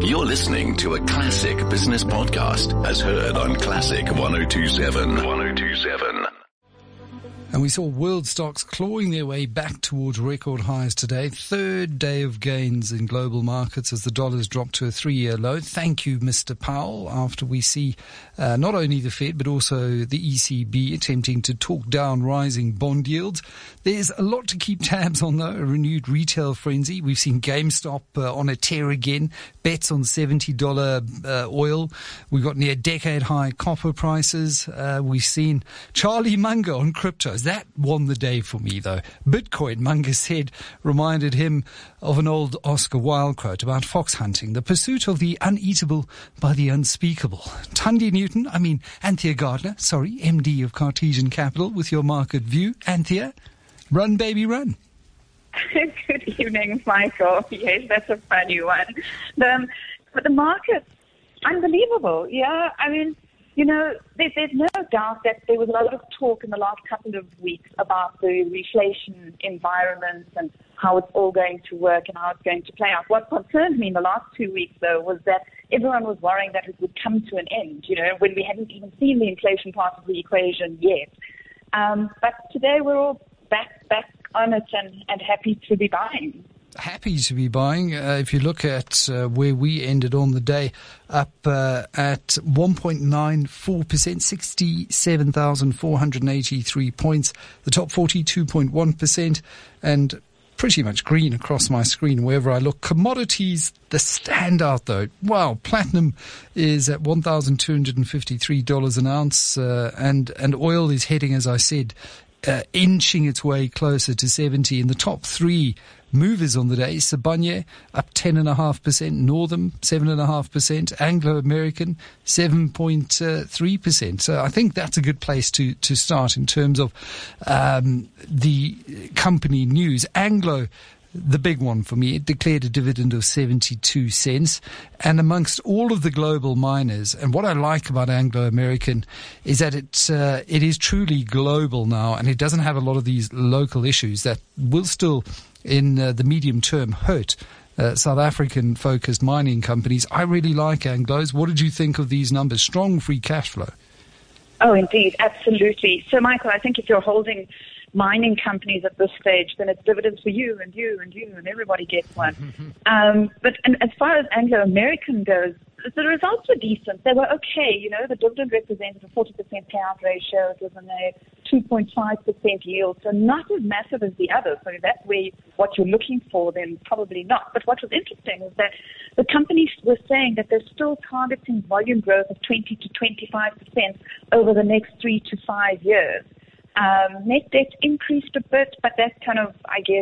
You're listening to a Classic Business Podcast as heard on Classic 102.7. 102.7. And we saw world stocks clawing their way back towards record highs today. Third day of gains in global markets as the dollar's dropped to a 3-year low. Thank you, Mr. Powell, after we see not only the Fed but also the ECB attempting to talk down rising bond yields. There's a lot to keep tabs on, though. A renewed retail frenzy. We've seen GameStop on a tear again. Bets on $70 oil. We've got near decade high copper prices. We've seen Charlie Munger on cryptos. That won the day for me, though. Bitcoin, Munger said, reminded him of an old Oscar Wilde quote about fox hunting, the pursuit of the uneatable by the unspeakable. Anthea Gardner, MD of Cartesian Capital, with your market view. Anthea, run, baby, run. Good evening, Michael. Yes, that's a funny one. But the market, unbelievable. Yeah, there's no doubt that there was a lot of talk in the last couple of weeks about the reflation environment and how it's all going to work and how it's going to play out. What concerned me in the last 2 weeks, though, was that everyone was worrying that it would come to an end, when we hadn't even seen the inflation part of the equation yet. But today we're all back on it and happy to be buying. Happy to be buying. If you look at where we ended on the day, up at 1.94%, 67,483 points. The top 42.1%, and pretty much green across my screen wherever I look. Commodities, the standout though. Wow, platinum is at $1,253 an ounce, and oil is heading, as I said, inching its way closer to 70. In the top three movers on the day, Sibanye up 10.5%, Northam 7.5%, Anglo American 7.3%. So I think that's a good place to start in terms of the company news. Anglo, the big one for me, it declared a dividend of 72 cents. And amongst all of the global miners, and what I like about Anglo American is that it is truly global now, and it doesn't have a lot of these local issues that will still, in the medium term, hurt South African focused mining companies. I really like Anglo's. What did you think of these numbers? Strong free cash flow. Oh, indeed. Absolutely. So, Michael, I think if you're holding mining companies at this stage, then it's dividends for you and you and you, and everybody gets one. But as far as Anglo American goes, the results were decent. They were okay. The dividend represented a 40% payout ratio. It was in a 2.5% yield, so not as massive as the others. So that's where what you're looking for, then probably not. But what was interesting was that the companies were saying that they're still targeting volume growth of 20 to 25% over the next 3 to 5 years. Net debt increased a bit, but that kind of,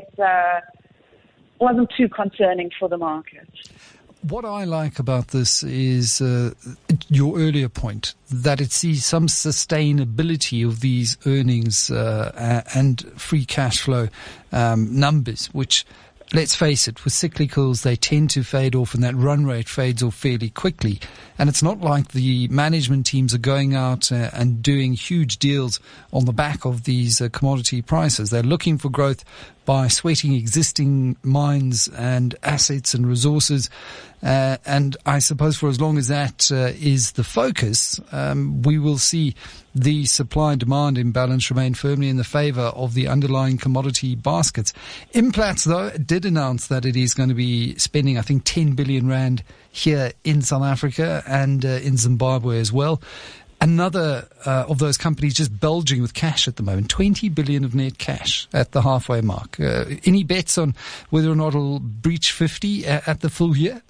wasn't too concerning for the market. What I like about this is your earlier point, that it sees some sustainability of these earnings and free cash flow numbers, which, let's face it, with cyclicals, they tend to fade off, and that run rate fades off fairly quickly. And it's not like the management teams are going out and doing huge deals on the back of these commodity prices. They're looking for growth by sweating existing mines and assets and resources. And I suppose for as long as that is the focus, we will see the supply-demand imbalance remain firmly in the favour of the underlying commodity baskets. Implats, though, did announce that it is going to be spending, I think, 10 billion rand here in South Africa and in Zimbabwe as well. Another of those companies just bulging with cash at the moment, 20 billion of net cash at the halfway mark. Any bets on whether or not it'll breach 50 at the full year?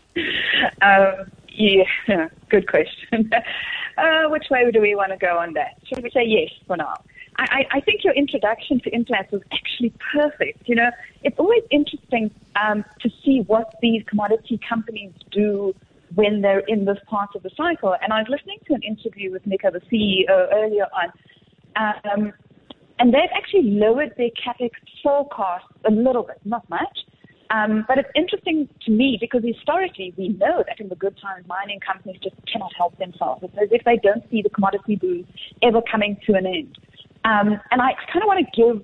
Yeah, good question. Which way do we want to go on that? Should we say yes for now? I think your introduction to Implats was actually perfect. It's always interesting to see what these commodity companies do when they're in this part of the cycle. And I was listening to an interview with Nico, the CEO, earlier on, and they've actually lowered their CapEx forecast a little bit, not much. But it's interesting to me because historically we know that in the good times mining companies just cannot help themselves. It's as if they don't see the commodity boom ever coming to an end. And I kind of want to give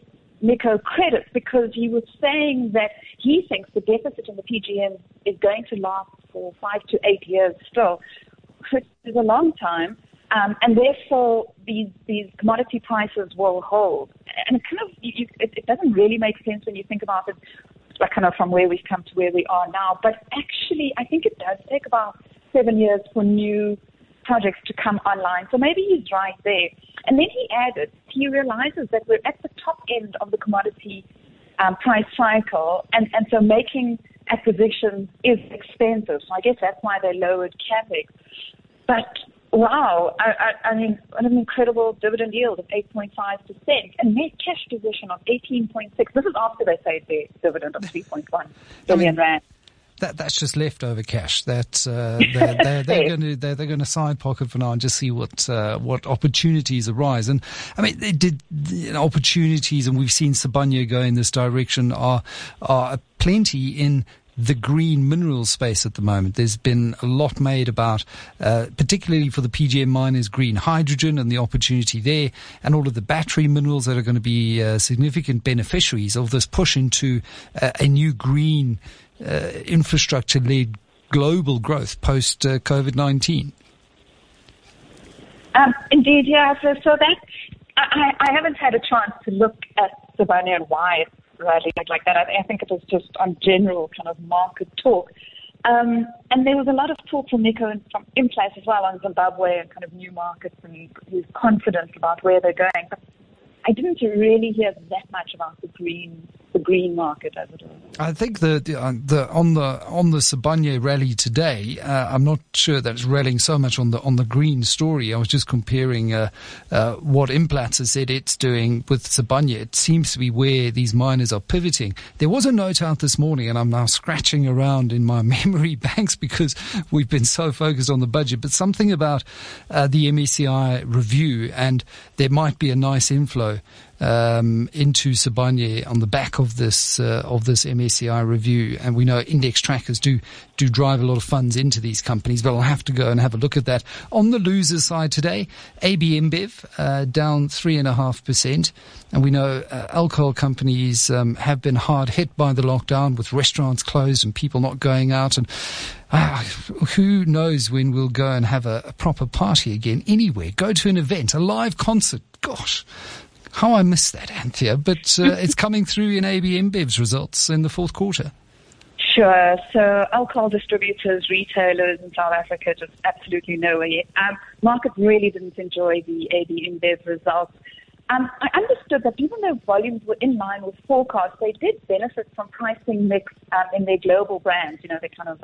Nico credit, because he was saying that he thinks the deficit in the PGM is going to last for 5 to 8 years still, which is a long time, and therefore these commodity prices will hold. And it doesn't really make sense when you think about it, like kind of from where we've come to where we are now. But actually, I think it does take about 7 years for new projects to come online. So maybe he's right there. And then he added, he realizes that we're at the top end of the commodity price cycle, and so making acquisitions is expensive. So I guess that's why they lowered CapEx. But wow, I mean, an incredible dividend yield of 8.5% and net cash position of 18.6. This is after they paid their dividend of 3.1 billion rand. That's just leftover cash. That they're going to side pocket for now and just see what opportunities arise. And I mean, they did opportunities, and we've seen Sibanye go in this direction. Are plenty in the green mineral space at the moment. There's been a lot made about, particularly for the PGM miners, green hydrogen and the opportunity there, and all of the battery minerals that are going to be significant beneficiaries of this push into a new green infrastructure-led global growth post COVID-19. Indeed, yeah. So that I haven't had a chance to look at Sibanye and why it's rallied like that. I think it was just on general kind of market talk. And there was a lot of talk from Nico and from Implats as well on Zimbabwe and kind of new markets, and he's confident about where they're going. But I didn't really hear that much about the green market as it is. I think on the Sibanye rally today, I'm not sure that it's rallying so much on the green story. I was just comparing what Implats has said it's doing with Sibanye. It seems to be where these miners are pivoting. There was a note out this morning, and I'm now scratching around in my memory banks because we've been so focused on the budget, but something about the MSCI review, and there might be a nice inflow into Sibanye on the back of this MSCI review. And we know index trackers do drive a lot of funds into these companies, but I'll have to go and have a look at that. On the loser side today, AB InBev down 3.5%, and we know alcohol companies have been hard hit by the lockdown, with restaurants closed and people not going out, and who knows when we'll go and have a proper party again anywhere, go to an event, a live concert. Gosh, how I miss that, Anthea. But it's coming through in AB InBev's results in the fourth quarter. Sure. So alcohol distributors, retailers in South Africa, just absolutely nowhere yet. Market really didn't enjoy the AB InBev results. I understood that even though volumes were in line with forecasts, they did benefit from pricing mix in their global brands. You know, they're kind of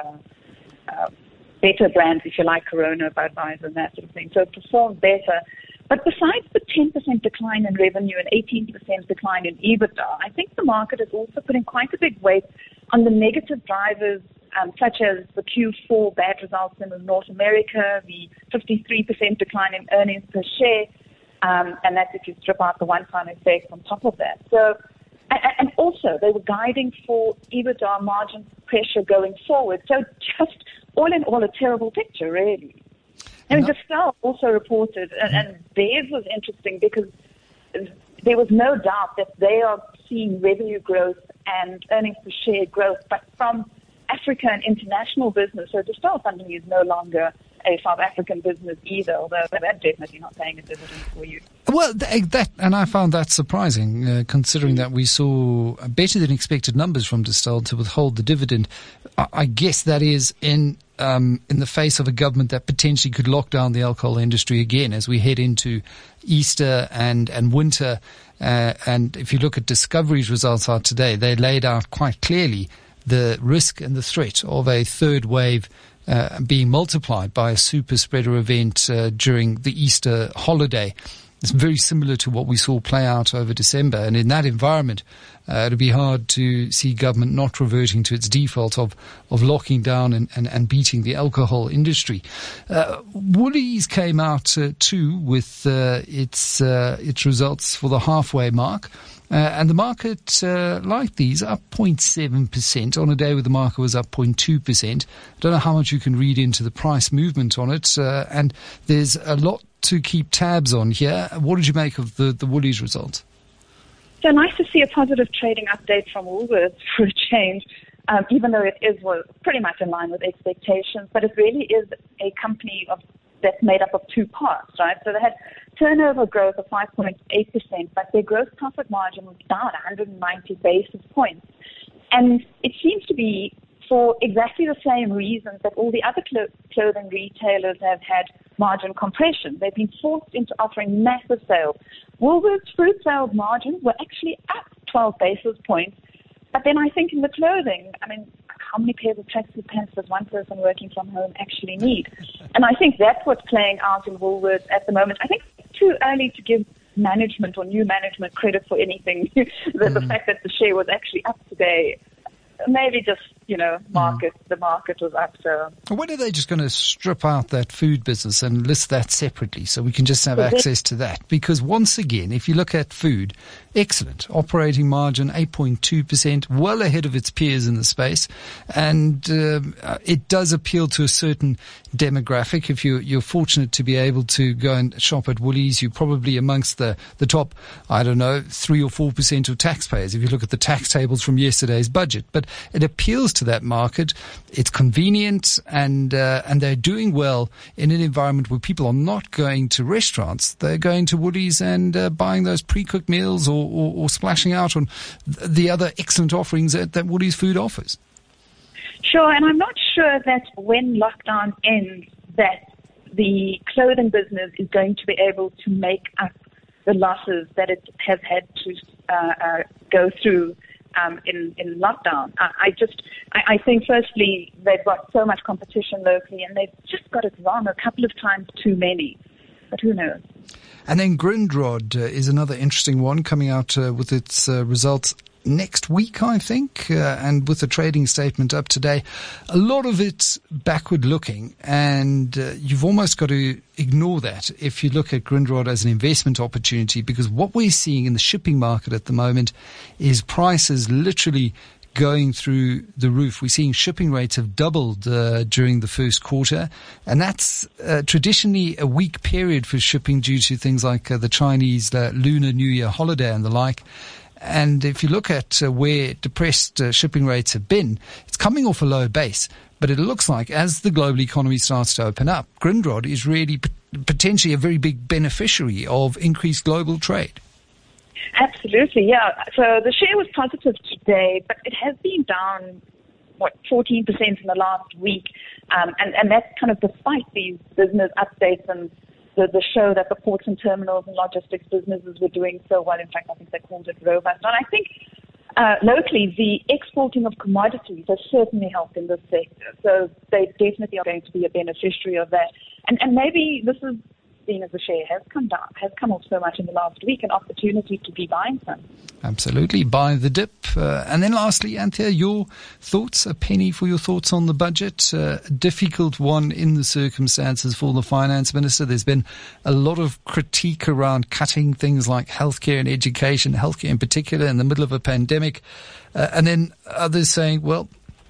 better brands, if you like, Corona, Budweiser, and that sort of thing. So it performed better. But besides the 10% decline in revenue and 18% decline in EBITDA, I think the market is also putting quite a big weight on the negative drivers, such as the Q4 bad results in North America, the 53% decline in earnings per share, and that's if you strip out the one-time effect on top of that. So, and also they were guiding for EBITDA margin pressure going forward. So just all in all, a terrible picture, really. And Distell also reported, and theirs was interesting because there was no doubt that they are seeing revenue growth and earnings per share growth, but from Africa and international business. So Distell Funding is no longer a South African business either, although they're definitely not paying a dividend for you. Well, and I found that surprising, considering that we saw better than expected numbers from Distell to withhold the dividend. I guess that is in the face of a government that potentially could lock down the alcohol industry again as we head into Easter and winter. And if you look at Discovery's results out today, they laid out quite clearly the risk and the threat of a third wave being multiplied by a super spreader event during the Easter holiday. It's very similar to what we saw play out over December. And in that environment, it'll be hard to see government not reverting to its default of locking down and beating the alcohol industry. Woolies came out too with its results for the halfway mark. And the market, like these, up 0.7% on a day where the market was up 0.2%. I don't know how much you can read into the price movement on it. And there's a lot to keep tabs on here. What did you make of the Woolies result? So nice to see a positive trading update from Woolworths for a change, even though it was pretty much in line with expectations. But it really is a company that's made up of two parts, right? So they had turnover growth of 5.8%, but their gross profit margin was down 190 basis points. And it seems to be for exactly the same reasons that all the other clothing retailers have had margin compression. They've been forced into offering massive sales. Woolworths' fruit sales margins were actually up 12 basis points. But then I think in the clothing, I mean, how many pairs of tracksuit pants does one person working from home actually need? And I think that's what's playing out in Woolworths at the moment. I think it's too early to give management or new management credit for anything. The fact that the share was actually up today, maybe just, the market was up. So when are they just going to strip out that food business and list that separately so we can just have access to that? Because once again, if you look at food, excellent operating margin, 8.2%, well ahead of its peers in the space. And it does appeal to a certain demographic. If you're fortunate to be able to go and shop at Woolies, you're probably amongst the top, 3 or 4% of taxpayers if you look at the tax tables from yesterday's budget. But it appeals to that market. It's convenient and they're doing well in an environment where people are not going to restaurants. They're going to Woolies and buying those pre-cooked meals or splashing out on the other excellent offerings that Woolies Food offers. Sure, and I'm not sure that when lockdown ends that the clothing business is going to be able to make up the losses that it has had to go through in lockdown. I think firstly they've got so much competition locally and they've just got it wrong a couple of times too many. But who knows? And then Grindrod is another interesting one coming out with its results next week, I think, and with the trading statement up today. A lot of it's backward looking, and you've almost got to ignore that if you look at Grindrod as an investment opportunity, because what we're seeing in the shipping market at the moment is prices literally going through the roof. We're seeing shipping rates have doubled during the first quarter, and that's traditionally a weak period for shipping due to things like the Chinese Lunar New Year holiday and the like. And if you look at where depressed shipping rates have been, it's coming off a low base. But it looks like as the global economy starts to open up, Grindrod is really potentially a very big beneficiary of increased global trade. Absolutely, yeah. So the share was positive today, but it has been down, 14% in the last week. And that's kind of despite these business updates and the show that the ports and terminals and logistics businesses were doing so well. In fact, I think they called it robust. And I think locally, the exporting of commodities has certainly helped in this sector. So they definitely are going to be a beneficiary of that. And maybe this is, being as the share has come off so much in the last week, an opportunity to be buying some. Absolutely, buy the dip. And then lastly, Anthea, your thoughts, a penny for your thoughts on the budget. A difficult one in the circumstances for the finance minister. There's been a lot of critique around cutting things like healthcare and education, healthcare in particular, in the middle of a pandemic. And then others saying, well,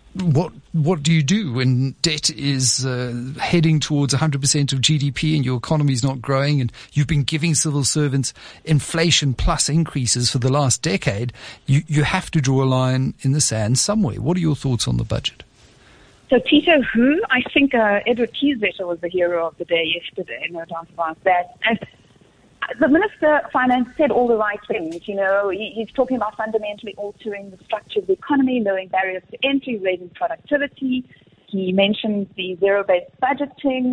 what do you do when debt is heading towards 100% of GDP and your economy is not growing and you've been giving civil servants inflation plus increases for the last decade? You have to draw a line in the sand somewhere. What are your thoughts on the budget? So Tito who? I think Edward Kieswetter was the hero of the day yesterday, no doubt about that. And the Minister of Finance said all the right things. He's talking about fundamentally altering the structure of the economy, lowering barriers to entry, raising productivity. He mentioned the zero-based budgeting.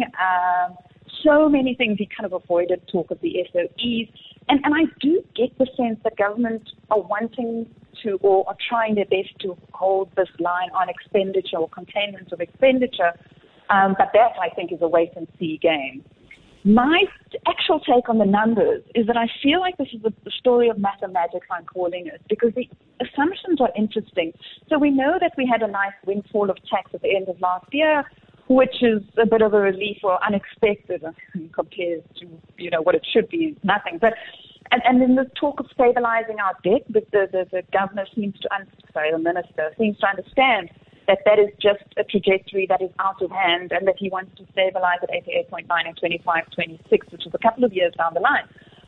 So many things. He kind of avoided talk of the SOEs. And I do get the sense that government are wanting to or are trying their best to hold this line on expenditure or containment of expenditure. But that, I think, is a wait-and-see game. My actual take on the numbers is that I feel like this is the story of mathematics, I'm calling it, because the assumptions are interesting. So we know that we had a nice windfall of tax at the end of last year, which is a bit of a relief or unexpected compared to, what it should be, nothing. But and then the talk of stabilizing our debt, the governor seems to, the minister seems to understand that is just a trajectory that is out of hand and that he wants to stabilize at 88.9 and 25.26, which is a couple of years down the line.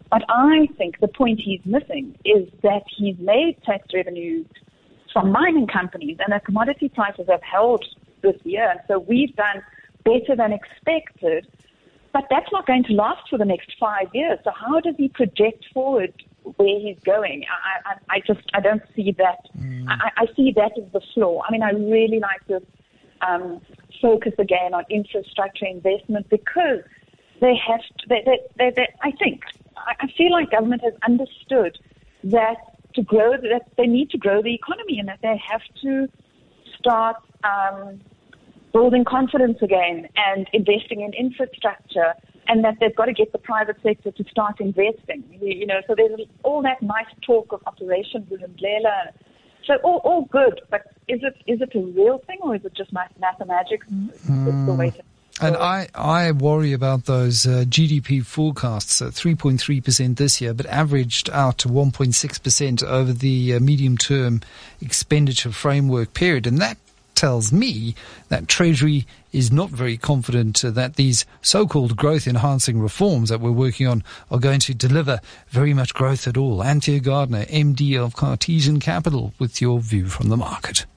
But I think the point he's missing is that he's made tax revenues from mining companies, and the commodity prices have held this year. So we've done better than expected, but that's not going to last for the next 5 years. So how does he project forward where he's going? I don't see that. I see that as the flaw. I mean, I really like to focus again on infrastructure investment because they have to, I feel like government has understood that that they need to grow the economy and that they have to start building confidence again and investing in infrastructure, and that they've got to get the private sector to start investing. So there's all that nice talk of operations with Ndlela. So all good, but is it a real thing, or is it just mathematics? And I worry about those GDP forecasts, 3.3% this year, but averaged out to 1.6% over the medium-term expenditure framework period. And that tells me that Treasury is not very confident that these so-called growth-enhancing reforms that we're working on are going to deliver very much growth at all. Anthea Gardner, MD of Cartesian Capital, with your view from the market.